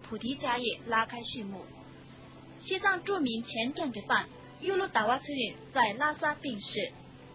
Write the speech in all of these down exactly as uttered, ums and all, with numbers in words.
菩提迦叶拉开序幕。西藏著名前政治犯尤鲁达瓦崔林在拉萨病逝。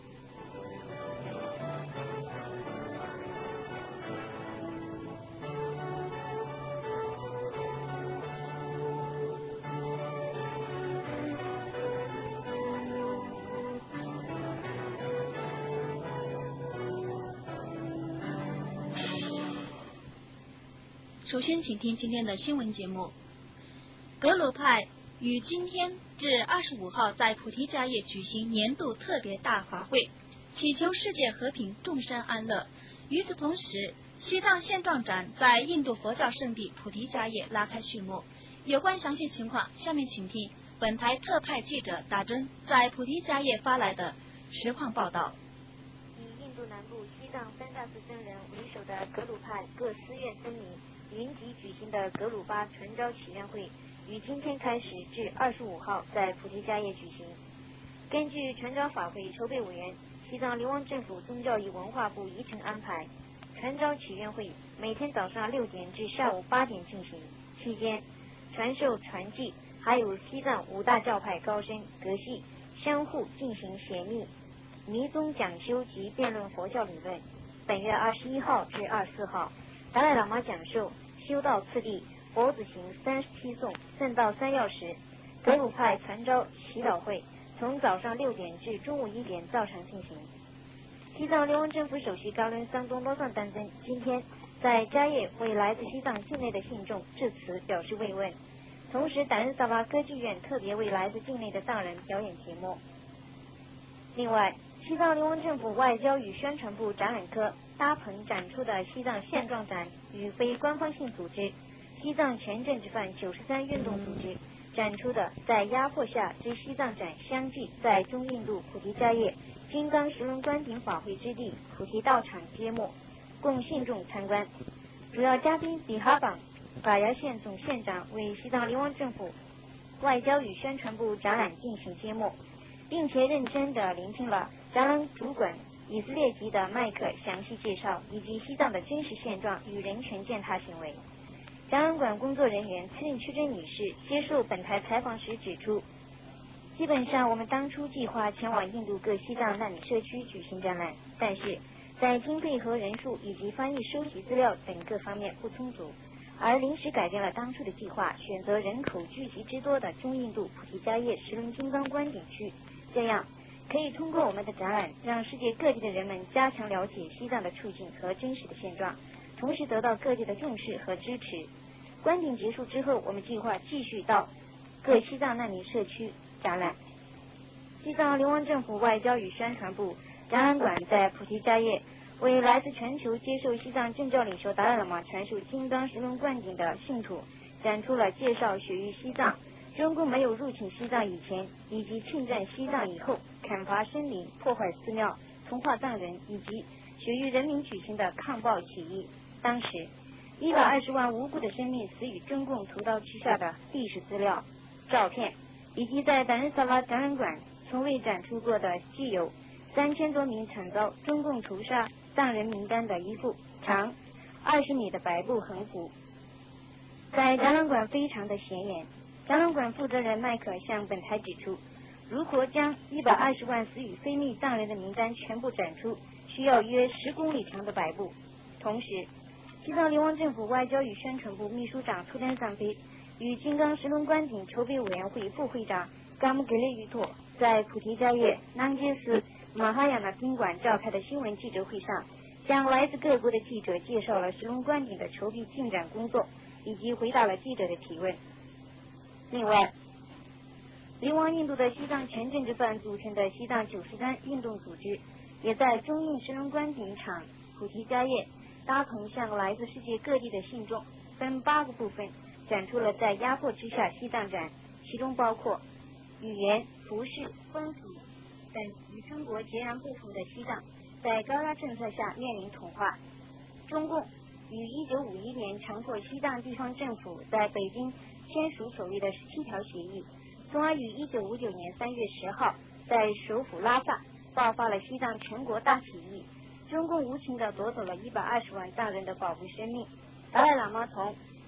首先请听今天的新闻节目。格鲁派于今天至二十五号在菩提迦叶举行年度特别大法会，祈求世界和平，众生安乐。与此同时，西藏现状展在印度佛教圣地菩提迦叶拉开序幕。有关详细情况，下面请听本台特派记者达尊在菩提迦叶发来的实况报道。 以印度南部西藏三大寺僧人为首的格鲁派各寺院僧尼云集举行的格鲁巴传召祈愿会，于今天开始至二十五号在菩提迦叶举行。根据传召法会筹备委员、西藏流亡政府宗教与文化部议程安排，传召祈愿会每天早上六点至下午八点进行，期间传授传记，还有西藏五大教派高僧格系相互进行协密、弥宗讲修及辩论佛教理论。本月二十一号至二十四号，达赖喇嘛讲授修道次第佛子行三十七颂圣道三要时，格鲁派传召祈祷会从早上六点至中午一点照常进行。西藏流亡政府首席高伦桑东罗藏丹增今天在迦叶为来自西藏境内的信众致辞表示慰问，同时达仁萨瓦歌剧院特别为来自境内的藏人表演节目。另外，西藏流亡政府外交与宣传部展览科搭棚展出的西藏现状展与非官方性组织西藏前政治犯九十三运动组织展出的在压迫下之西藏展相继在中印度菩提迦叶金刚石轮观顶法会之地菩提道场揭幕，供信众参观。主要嘉宾比哈榜法牙县总县长为西藏流亡政府外交与宣传部展览进行揭幕，并且认真地聆听了展览主管以色列籍的麦克详细介绍以及西藏的真实现状与人权践踏行为。展览馆工作人员司令屈珍女士接受本台采访时指出，基本上我们当初计划前往印度各西藏难民社区举行展览，但是在经费和人数以及翻译收集资料等各方面不充足，而临时改变了当初的计划，选择人口聚集之多的中印度菩提迦叶石轮金刚观顶区，这样可以通过我们的展览让世界各地的人们加强了解西藏的处境和真实的现状，同时得到各界的重视和支持。观顶结束之后，我们计划继续到各西藏难民社区展览。西藏流亡政府外交与宣传部展览馆在菩提迦叶为来自全球接受西藏政教领袖达赖喇嘛传授金刚石轮灌顶的信徒展出了介绍雪域西藏、中共没有入侵西藏以前以及侵占西藏以后砍伐森林、破坏寺庙、同化藏人以及雪域人民举行的抗暴起义。当时一百二十万无辜的生命死于中共屠刀之下的历史资料、照片，以及在达仁萨瓦展览馆从未展出过的具有三千多名惨遭中共屠杀藏人名单的一幅长二十米的白布横幅。在展览馆非常的显眼，展览馆负责人麦克向本台指出，如果将一百二十万死于非密藏人的名单全部展出，需要约十公里长的白布。同时，西藏流亡政府外交与宣传部秘书长图丹桑菲与金刚石轮观顶筹备委员会副会长嘎木格列于托在菩提迦叶南杰斯马哈亚纳宾馆召开的新闻记者会上，向来自各国的记者介绍了石轮观顶的筹备进展工作，以及回答了记者的提问。另外，流亡印度的西藏前政治犯组成的西藏九十三运动组织也在中印石轮观顶场菩提迦叶搭棚向来自世界各地的信众分八个部分展出了在压迫之下西藏展，其中包括语言、服饰、风俗等与中国截然不同的西藏在高压政策下面临同化。中共于一九五一年强迫西藏地方政府在北京签署所谓的十七条协议，从而于一九五九年三月十号在首府拉萨爆发了西藏全国大起义，中共无情地夺走了一百二十万藏人的宝贵生命。达赖喇嘛从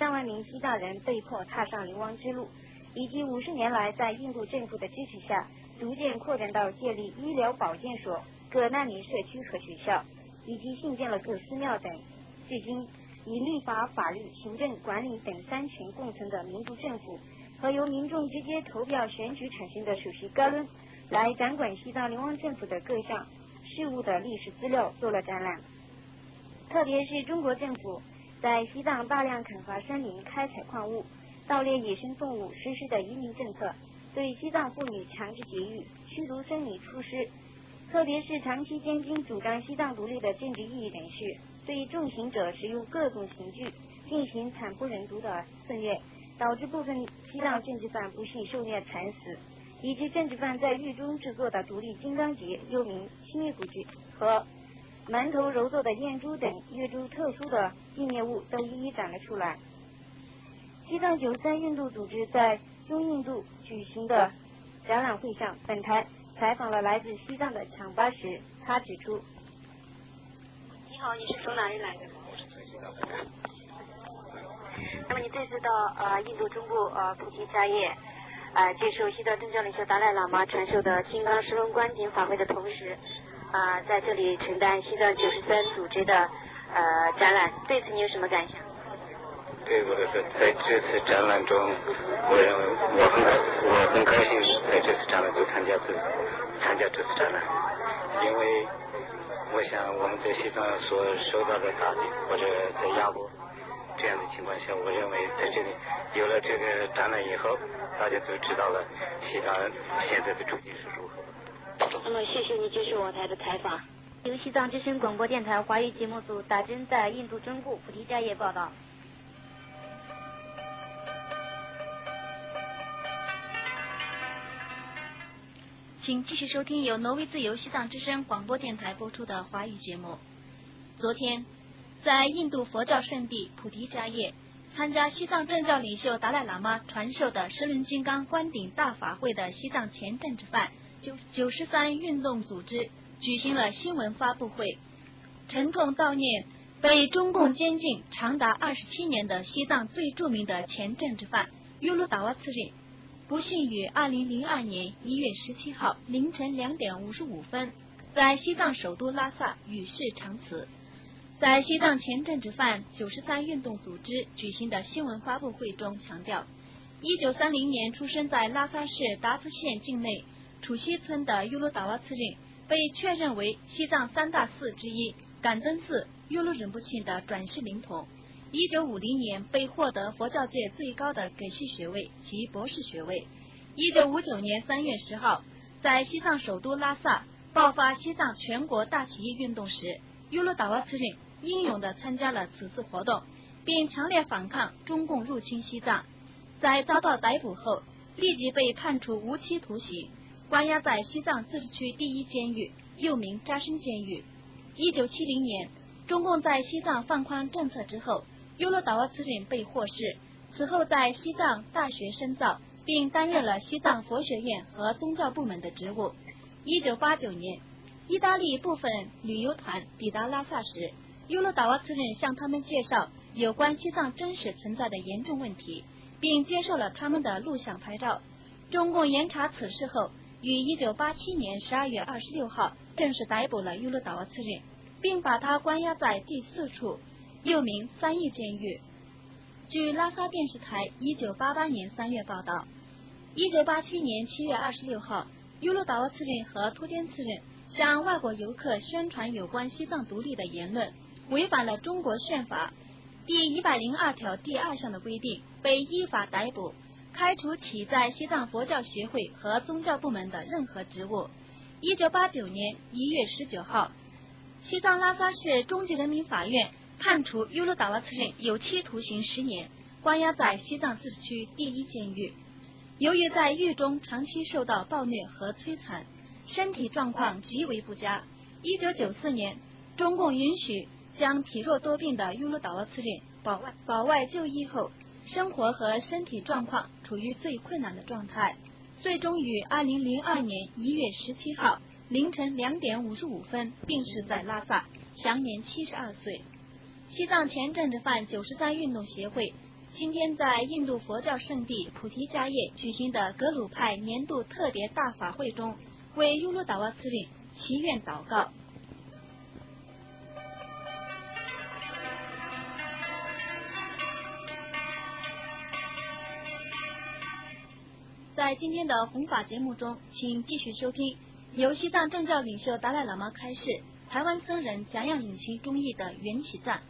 上万名西藏人被迫踏上流亡之路，以及五十年来在印度政府的支持下，逐渐扩展到建立医疗保健所、各难民社区和学校，以及兴建了各寺庙等，至今以立法、法律、行政、管理等三权共存的民主政府和由民众直接投票选举产生的首席高伦来掌管西藏流亡政府的各项事务的历史资料做了展览。特别是中国政府在西藏大量砍伐森林、开采矿物、盗猎野生动物实施的移民政策，对西藏妇女强制节育、驱逐生理出师，特别是长期监禁主张西藏独立的政治异议人士，对重刑者使用各种刑具进行惨不忍睹的肆虐，导致部分西藏政治犯不幸受虐惨死，以及政治犯在狱中制作的独立金刚结（又名青玉骨菊）和馒头揉做的念珠等越州特殊的纪念物都一一展了出来。西藏九三运动组织在中印度举行的展览会上，本台采访了来自西藏的抢巴时，他指出： 你好，你是从哪里来的？ 我是从西藏来的。 那么你这次到呃印度中部呃菩提迦叶呃接受西藏政教领袖达赖喇嘛传授的金刚十轮观景法会的同时，啊、呃，在这里承担西藏九十三组织的呃展览，对此你有什么感想？ 对，我的是在这次展览中，我认为我很我很高兴在这次展览中参加这参加这次展览，因为我想我们在西藏所受到的打击，或者在压迫这样的情况下，我认为在这里有了这个展览以后，大家都知道了西藏现在的处境是如何。 那么谢谢你接受我台的采访。由西藏之声广播电台华语节目组打针在印度中部菩提迦叶报道。 请继续收听由挪威自由西藏之声广播电台播出的华语节目。昨天，在印度佛教圣地菩提迦叶，参加西藏政教领袖达赖喇嘛传授的十轮金刚观顶大法会的西藏前政治犯九十三运动组织举行了新闻发布会，沉痛悼念被中共监禁长达二十七年的西藏最著名的前政治犯尤鲁达瓦次仁，不幸于二零零二年一月十七号凌晨两点五十五分，在西藏首都拉萨与世长辞。在西藏前政治犯九十三运动组织举行的新闻发布会中强调，一九三零年出生在拉萨市达孜县境内楚西村的尤鲁达瓦次仁被确认为西藏三大寺之一感登寺尤鲁仁波切的转世灵童。一九五零年被获得佛教界最高的给系学位及博士学位。一九五九年三月十号，在西藏首都拉萨爆发西藏全国大起义运动时，尤鲁达瓦次仁英勇地参加了此次活动，并强烈反抗中共入侵西藏。在遭到逮捕后，立即被判处无期徒刑，关押在西藏自治区第一监狱，又名扎什监狱。一九七零年，中共在西藏放宽政策之后，尤鲁达瓦次仁被获释，此后在西藏大学深造，并担任了西藏佛学院和宗教部门的职务。一九八九年，意大利部分旅游团抵达拉萨时，尤鲁达瓦次仁向他们介绍有关西藏真实存在的严重问题，并接受了他们的录像拍照。中共严查此事后，于一九八七年十二月二十六号正式逮捕了尤鲁达瓦次仁，并把他关押在第四处，又名三义监狱。据拉萨电视台一九八八年三月报道，一九八七年七月二十六号，尤鲁达瓦次仁和托天次仁向外国游客宣传有关西藏独立的言论，违反了中国宪法第一百零二条第二项的规定，被依法逮捕，开除其在西藏佛教协会和宗教部门的任何职务。一九八九年一月十九号，西藏拉萨市中级人民法院判处尤鲁达瓦次仁有期徒刑十年，关押在西藏自治区第一监狱。由于在狱中长期受到暴虐和摧残，身体状况极为不佳。一九九四年，中共允许将体弱多病的尤鲁达瓦次仁保外保外就医后，生活和身体状况处于最困难的状态，最终于二零零二年一月十七号凌晨两点五十五分病逝在拉萨，享年七十二岁。西藏前政治犯九十三运动协会今天在印度佛教圣地菩提迦叶举行的格鲁派年度特别大法会中，为尤鲁达瓦司令祈愿祷告。在今天的弘法节目中，请继续收听由西藏政教领袖达赖喇嘛开示台湾僧人讲养永行中义的缘起赞。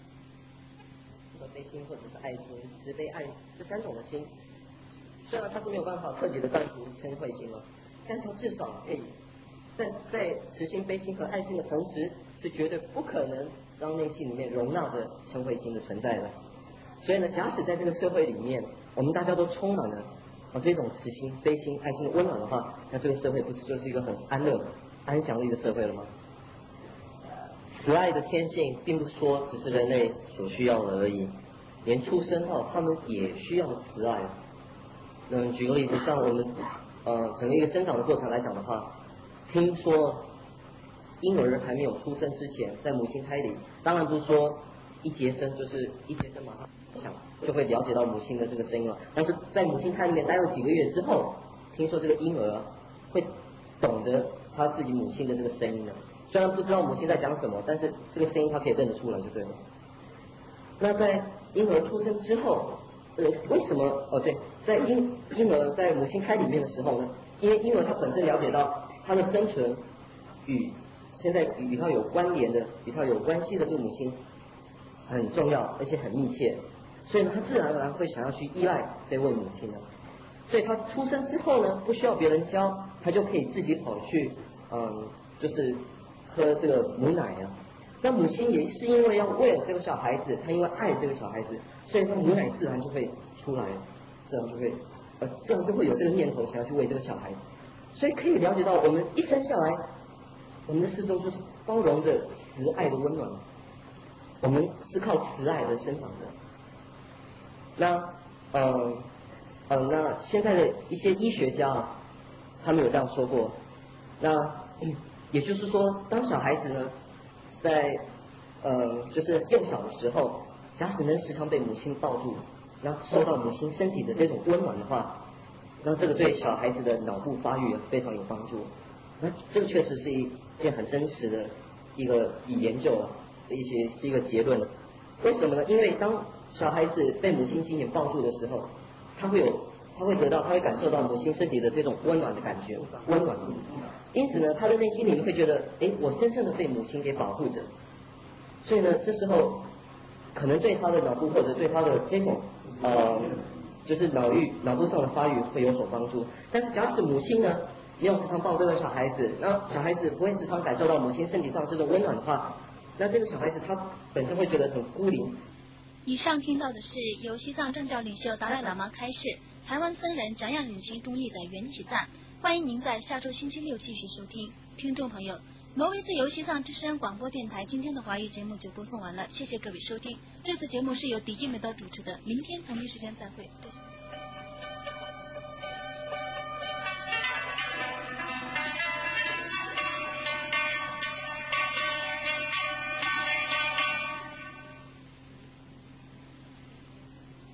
悲心或者是爱心、慈悲爱这三种的心，虽然它是没有办法特别的断除嗔恚心了，但它至少可以在在慈心、悲心和爱心的同时，是绝对不可能让内心里面容纳着嗔恚心的存在的。所以呢，假使在这个社会里面，我们大家都充满了啊这种慈心、悲心、爱心的温暖的话，那这个社会不是就是一个很安乐、安详的一个社会了吗？慈爱的天性并不是说只是人类所需要的而已，连畜生哦，他们也需要慈爱。嗯，举个例子，像我们呃整个一个生长的过程来讲的话，听说婴儿还没有出生之前，在母亲胎里，当然不是说一接生就是一接生马上想就会了解到母亲的这个声音了，但是在母亲胎里面待了几个月之后，听说这个婴儿会懂得他自己母亲的这个声音了。虽然不知道母亲在讲什么，但是这个声音他可以认得出来就对了。那在婴儿出生之后，呃，为什么？哦，对，在婴婴儿在母亲胎里面的时候呢，因为婴儿他本身了解到他的生存与现在与他有关联的、与他有关系的这个母亲很重要，而且很密切，所以呢，他自然而然会想要去依赖这位母亲的。所以他出生之后呢，不需要别人教，他就可以自己跑去，嗯，就是。喝这个母奶啊，那母亲也是因为要喂了这个小孩子，她因为爱这个小孩子，所以她母奶自然就会出来，这样就会呃这样就会有这个念头想要去喂这个小孩子，所以可以了解到我们一生下来，我们的四周就是包容着慈爱的温暖，我们是靠慈爱而生长的。那呃呃那现在的一些医学家啊，他们有这样说过，那。嗯也就是说，当小孩子呢，在呃就是幼小的时候，假使能时常被母亲抱住，然后受到母亲身体的这种温暖的话，那这个对小孩子的脑部发育非常有帮助。那这个确实是一件很真实的一个以研究的一些是一个结论。为什么呢？因为当小孩子被母亲紧紧抱住的时候，他会有他会得到他会感受到母亲身体的这种温暖的感觉，温暖。因此呢，他的内心里面会觉得，哎，我深深的被母亲给保护着。所以呢，这时候可能对他的脑部或者对他的这种呃，就是脑域脑部上的发育会有所帮助。但是假使母亲呢没有时常抱这个小孩子，那小孩子不会时常感受到母亲身体上这种温暖的话，那这个小孩子他本身会觉得很孤零。 以上听到的是由西藏政教领袖达赖喇嘛开示台湾僧人讲养永行中义的缘起赞。欢迎您在下周星期六继续收听。听众朋友，挪威自由西藏之声广播电台今天的华语节目就播送完了，谢谢各位收听。这次节目是由迪基美刀主持的，明天同一时间再会。